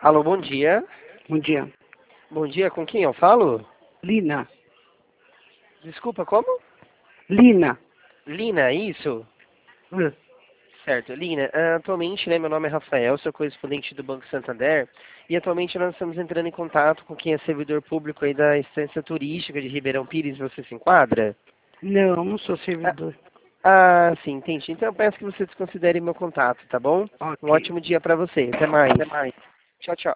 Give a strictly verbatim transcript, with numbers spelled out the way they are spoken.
Alô, bom dia. Bom dia. Bom dia, com quem eu falo? Lina. Desculpa, como? Lina. Lina, isso? Hum. Certo. Lina, ah, atualmente, né, meu nome é Rafael, sou correspondente do Banco Santander, e atualmente nós estamos entrando em contato com quem é servidor público aí da Estância Turística de Ribeirão Pires. Você se enquadra? Não, não sou Ah, servidor. ah, sim, entendi. Então eu peço que você desconsidere meu contato, tá bom? Um Ok. ótimo dia para você. Até mais. Até mais. Tchau, tchau.